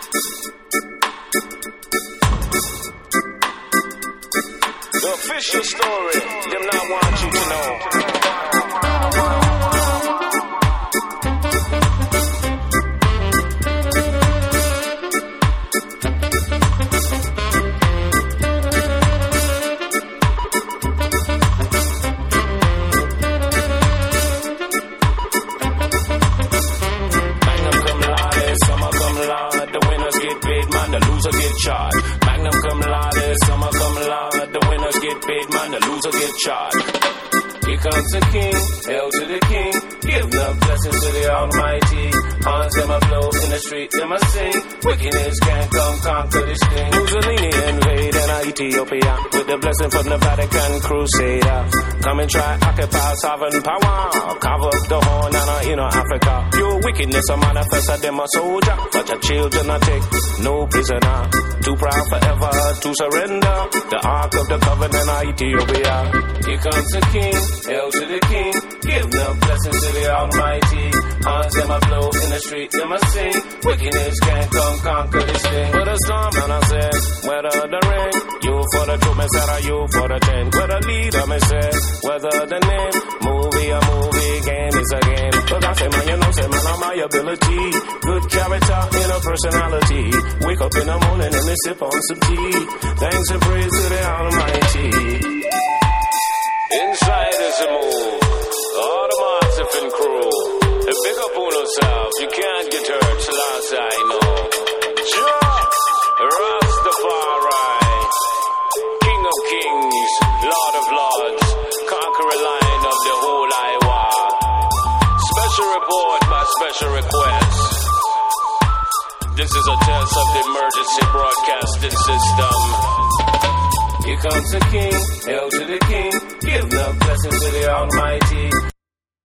The official story, them not want you to know. Magnum cum laude, summer cum laude, the winners get paid, man, the loser get charged. Magnum cum laude, summer cum laude, the winners get paid, man, the loser get charged. Here comes the king, hail to the king. Give the blessings to the Almighty. Horns them a blow in the street, them a sing. Wickedness can't come conquer this thing. Mussolini invading Ethiopia with the blessing from the Vatican Crusader. Come and try occupy sovereign power. Cover up the horn and Africa. Pure wickedness a manifest of them a soldier, but your children a take no prisoner. Too proud forever to surrender. The Ark of the Covenant of Ethiopia. Here comes the king. Hail to the king, give the blessings to the Almighty. Horns them a blow in the street, them a sing. Wickedness can't come conquer this thing. With a storm and I said, whether the rain, you for the truth, me said, you for the ten. Whether leader, me said, whether the name, movie a movie, game is a game. But I say, man, you know, say, man, I'm my ability. Good character in a personality. Wake up in the morning and me sip on some tea. Thanks and praise to the Almighty. Inside is a move, all the massive and crew. And pick up on yourself, you can't get hurt, so last I know. Jah, Rastafari, King of Kings, Lord of Lords, conqueror lion of the whole Iowa. Special report by special request. This is a test of the emergency broadcasting system. Here comes the king, hail to the king. Give the blessings to the Almighty.